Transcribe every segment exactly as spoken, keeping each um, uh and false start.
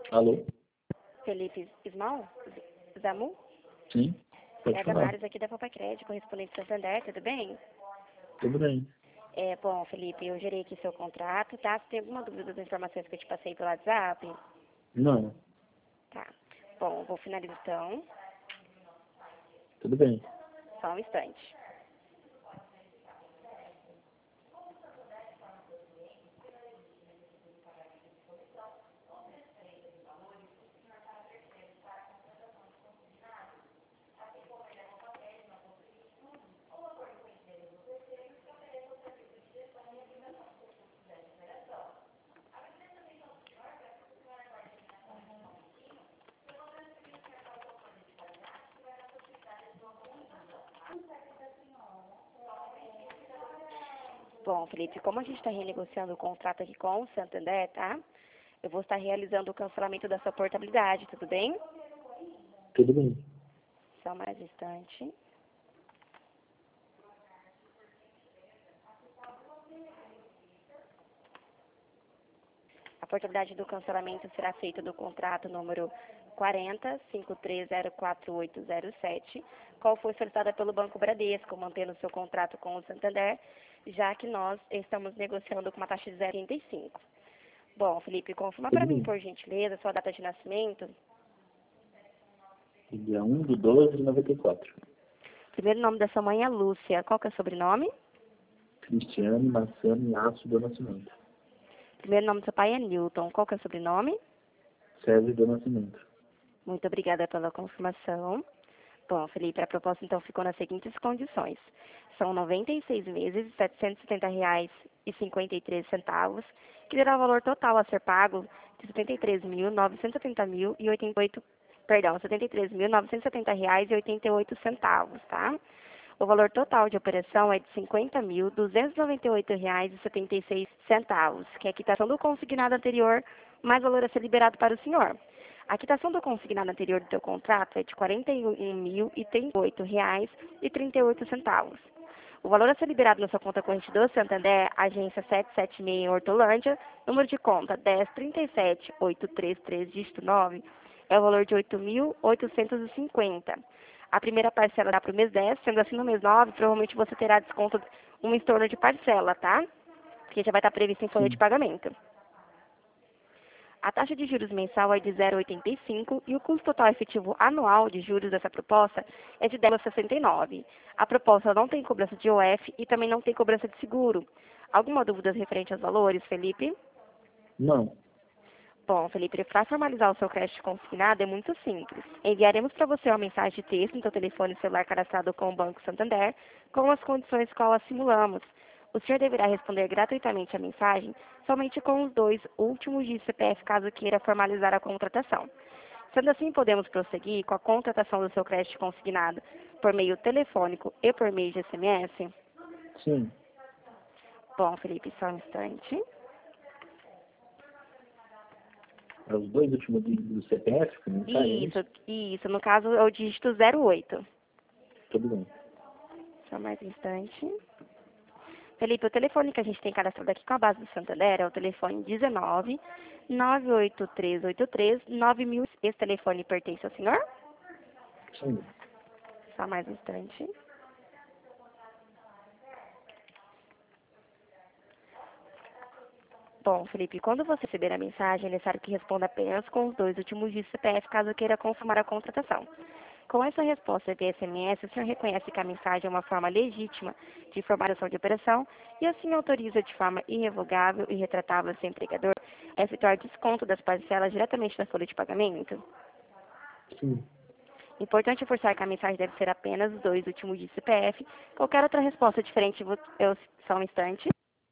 Alô? Felipe Ismael? Zamu? Sim, pode É falar. Damares aqui da Copa Crédito, correspondente do Santander, tudo bem? Tudo bem. É, bom, Felipe, eu gerei aqui seu contrato, tá? Você tem alguma dúvida das informações que eu te passei pelo WhatsApp? Não, Tá. Bom, vou finalizar então, tudo bem. só um instante. Bom, Felipe, como a gente está renegociando o contrato aqui com o Santander, tá? Eu vou estar realizando o cancelamento da sua portabilidade, tudo bem? Tudo bem. Só mais um instante. A portabilidade do cancelamento será feita do contrato número quarenta, cinquenta e três zero quatro oito zero sete, qual foi solicitada pelo Banco Bradesco, mantendo seu contrato com o Santander, já que nós estamos negociando com uma taxa de zero vírgula oitenta e cinco. Bom, Felipe, confirma para Tudo mim, bem. por gentileza, sua data de nascimento. Dia um de doze de noventa e quatro. Primeiro nome da sua mãe é Lúcia. Qual que é o sobrenome? Cristiano Massano Laço do Nascimento. Primeiro nome do seu pai é Newton. Qual que é o sobrenome? Sérgio do Nascimento. Muito obrigada pela confirmação. Bom, Felipe, a proposta então ficou nas seguintes condições. São noventa e seis meses, setecentos e setenta reais e cinquenta e três centavos, que dará o valor total a ser pago de setenta e três mil novecentos e setenta mil e oitenta e oito, perdão, setenta e três mil novecentos e setenta reais e oitenta e oito centavos, tá? O valor total de operação é de cinquenta mil duzentos e noventa e oito reais e setenta e seis centavos, que é a quitação do consignado anterior, mais valor a ser liberado para o senhor. A quitação do consignado anterior do teu contrato é de quarenta e um mil e trinta e oito reais e trinta e oito centavos. O valor a ser liberado na sua conta corrente do Santander, agência setecentos e setenta e seis em Hortolândia, número de conta dez trinta e sete oito três três, dígito nove, é o valor de oito mil oitocentos e cinquenta. A primeira parcela dá para o mês dez, sendo assim no mês nove, provavelmente você terá desconto uma em torno de parcela, tá? Porque já vai estar previsto em folha de Sim. pagamento. A taxa de juros mensal é de zero vírgula oitenta e cinco e o custo total efetivo anual de juros dessa proposta é de dez vírgula sessenta e nove. A proposta não tem cobrança de I O F e também não tem cobrança de seguro. Alguma dúvida referente aos valores, Felipe? Não. Bom, Felipe, para formalizar o seu crédito consignado é muito simples. Enviaremos para você uma mensagem de texto no seu telefone celular cadastrado com o Banco Santander, com as condições que nós simulamos. O senhor deverá responder gratuitamente a mensagem somente com os dois últimos de C P F, caso queira formalizar a contratação. Sendo assim, podemos prosseguir com a contratação do seu crédito consignado por meio telefônico e por meio de S M S? Sim. Bom, Felipe, só um instante. É os dois últimos dígitos do C P F, que não sai, é Isso, isso? isso. No caso, é o dígito zero oito. Tudo bem. Só mais um instante. Felipe, o telefone que a gente tem cadastrado aqui com a base do Santander é o telefone dezenove, nove oito três oito três, nove mil. Esse telefone pertence ao senhor? Sim. Só mais um instante. Bom, Felipe, quando você receber a mensagem, é necessário que responda apenas com os dois últimos dígitos do C P F, caso queira confirmar a contratação. Com essa resposta via S M S, o senhor reconhece que a mensagem é uma forma legítima de formalização de operação e assim autoriza de forma irrevogável e retratável ao seu empregador a efetuar desconto das parcelas diretamente da folha de pagamento? Sim. Importante reforçar que a mensagem deve ser apenas os dois últimos dígitos do C P F. Qualquer outra resposta diferente, vou- eu, só um instante.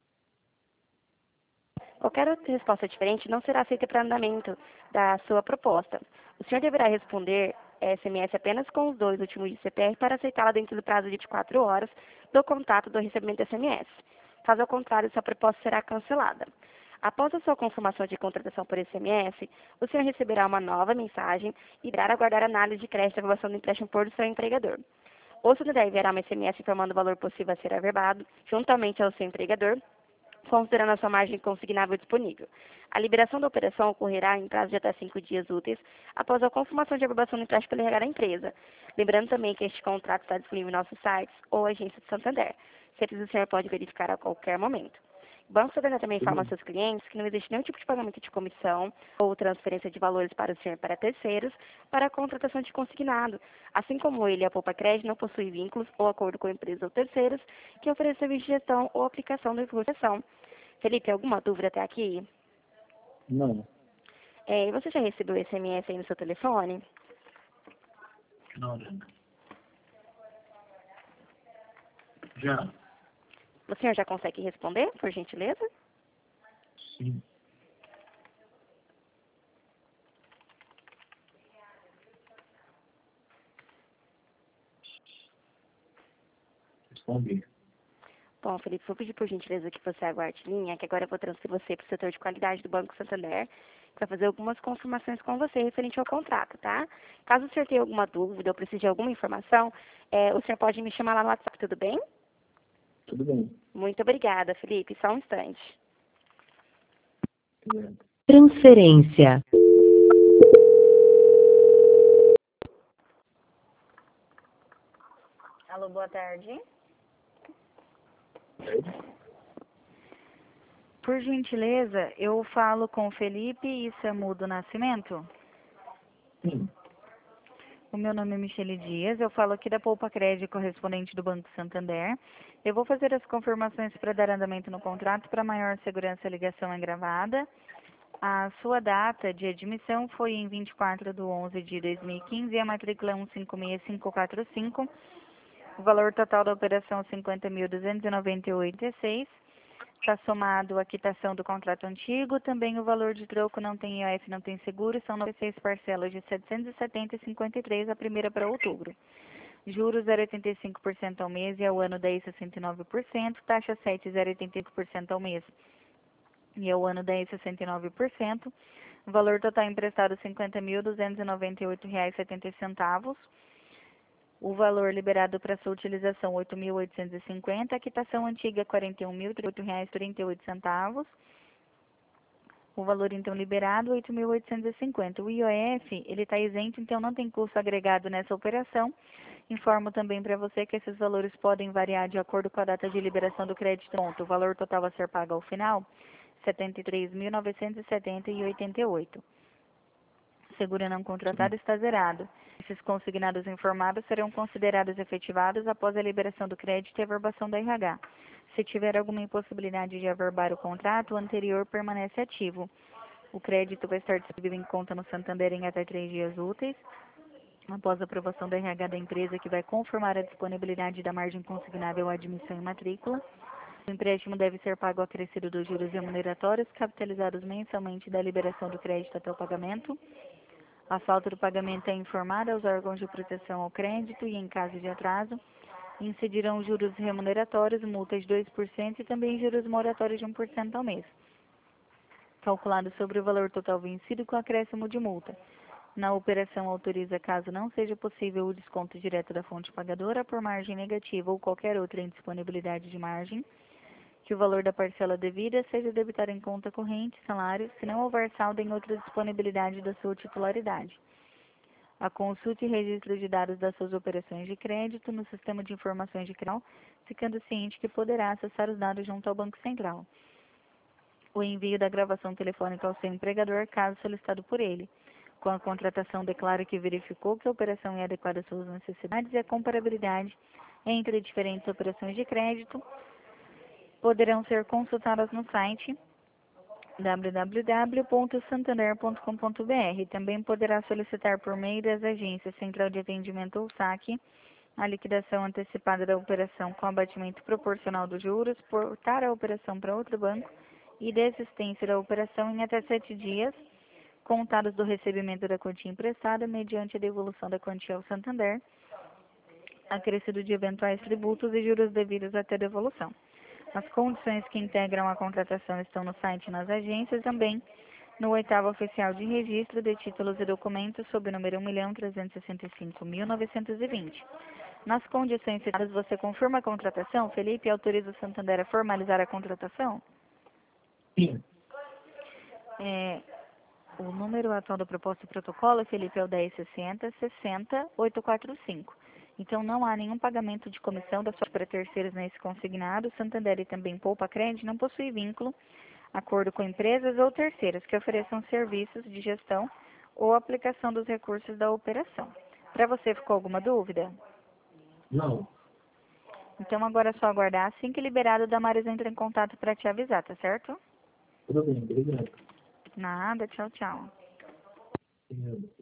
Qualquer outra resposta diferente não será aceita para andamento da sua proposta. O senhor deverá responder S M S apenas com os dois últimos de C P F para aceitá-la dentro do prazo de vinte e quatro horas do contato do recebimento do S M S. Caso ao contrário, sua proposta será cancelada. Após a sua confirmação de contratação por S M S, o senhor receberá uma nova mensagem e irá aguardar a análise de crédito e aprovação do empréstimo por seu empregador. O Santander enviará uma S M S informando o valor possível a ser averbado, juntamente ao seu empregador, considerando a sua margem consignável disponível. A liberação da operação ocorrerá em prazo de até cinco dias úteis após a confirmação de aprovação do empréstimo pelo R H da empresa. Lembrando também que este contrato está disponível em nossos sites ou agência do Santander. Sempre o senhor pode verificar a qualquer momento. O Banco Santander também informa aos seus clientes que não existe nenhum tipo de pagamento de comissão ou transferência de valores para o senhor e para terceiros para a contratação de consignado, assim como ele, a Poupa Crédito, não possui vínculos ou acordo com empresas ou terceiros que ofereçam serviço de gestão ou aplicação da negociação. Felipe, alguma dúvida até aqui? Não. É, você já recebeu S M S aí no seu telefone? Não, né? Já. O senhor já consegue responder, por gentileza? Sim. Respondi. Bom, Felipe, vou pedir por gentileza que você aguarde linha, que agora eu vou transferir você para o setor de qualidade do Banco Santander, para fazer algumas confirmações com você referente ao contrato, tá? Caso o senhor tenha alguma dúvida ou precise de alguma informação, é, o senhor pode me chamar lá no WhatsApp, tudo bem? Tudo bem. Muito obrigada, Felipe. Só um instante. Obrigado. Transferência. Alô, boa tarde. Por gentileza, eu falo com o Felipe Issamudo Nascimento. Sim. O meu nome é Michele Dias, eu falo aqui da Poupa Crédito, correspondente do Banco Santander. Eu vou fazer as confirmações para dar andamento no contrato. Para maior segurança, a ligação é gravada. A sua data de admissão foi em vinte e quatro de onze de dois mil e quinze e a matrícula é um cinco seis cinco quatro cinco. O valor total da operação é cinquenta mil duzentos e noventa e oito vírgula seis. Está somado a quitação do contrato antigo, também o valor de troco não tem I O F, não tem seguro, são noventa e seis parcelas de setecentos e setenta vírgula cinquenta e três, a primeira para outubro. Juros zero vírgula oitenta e cinco por cento ao mês e ao ano dez vírgula sessenta e nove por cento, taxa sete zero vírgula oitenta e cinco por cento ao mês e ao ano dez vírgula sessenta e nove por cento. O valor total emprestado cinquenta mil duzentos e noventa e oito reais e setenta centavos. O valor liberado para sua utilização oito mil oitocentos e cinquenta, a quitação antiga quarenta e um mil oito reais e trinta e oito centavos. O valor então liberado oito mil oitocentos e cinquenta. O I O F, ele está isento, então não tem custo agregado nessa operação. Informo também para você que esses valores podem variar de acordo com a data de liberação do crédito. O valor total a ser pago ao final, setenta e três mil novecentos e setenta reais e oitenta e oito. Seguro não contratado está zerado. Esses consignados informados serão considerados efetivados após a liberação do crédito e averbação da R H. Se tiver alguma impossibilidade de averbar o contrato, o anterior permanece ativo. O crédito vai estar disponível em conta no Santander em até três dias úteis, após a aprovação da R H da empresa, que vai confirmar a disponibilidade da margem consignável à admissão e matrícula. O empréstimo deve ser pago acrescido dos juros remuneratórios, capitalizados mensalmente da liberação do crédito até o pagamento. A falta do pagamento é informada aos órgãos de proteção ao crédito e, em caso de atraso, incidirão juros remuneratórios, multas de dois por cento e também juros moratórios de um por cento ao mês, calculado sobre o valor total vencido com acréscimo de multa. Na operação, autoriza, caso não seja possível, o desconto direto da fonte pagadora por margem negativa ou qualquer outra indisponibilidade de margem, que o valor da parcela devida seja debitado em conta corrente, salário, se não houver saldo em outra disponibilidade da sua titularidade. A consulta e registro de dados das suas operações de crédito no sistema de informações de crédito, ficando ciente que poderá acessar os dados junto ao Banco Central. O envio da gravação telefônica ao seu empregador, caso solicitado por ele. Com a contratação, declara que verificou que a operação é adequada às suas necessidades e a comparabilidade entre diferentes operações de crédito poderão ser consultadas no site w w w ponto santander ponto com ponto b r. Também poderá solicitar por meio das agências Central de Atendimento ou saque a liquidação antecipada da operação com abatimento proporcional dos juros, portar a operação para outro banco e desistência da operação em até sete dias, contados do recebimento da quantia emprestada, mediante a devolução da quantia ao Santander, acrescido de eventuais tributos e juros devidos até devolução. As condições que integram a contratação estão no site e nas agências, também no oitavo oficial de registro de títulos e documentos, sob o número um milhão trezentos e sessenta e cinco mil novecentos e vinte. Nas condições citadas, você confirma a contratação? Felipe, autoriza o Santander a formalizar a contratação? Sim. É, o número atual da proposta de protocolo, Felipe, é o dez sessenta, sessenta, oitocentos e quarenta e cinco. Então, não há nenhum pagamento de comissão da sua para terceiros nesse consignado. Santander e também Poupa Crédito não possui vínculo, acordo com empresas ou terceiros que ofereçam serviços de gestão ou aplicação dos recursos da operação. Para você, ficou alguma dúvida? Não. Então, agora é só aguardar. Assim que liberado, o Damares entra em contato para te avisar, tá certo? Tudo bem, obrigado. Nada, tchau, tchau. Obrigado.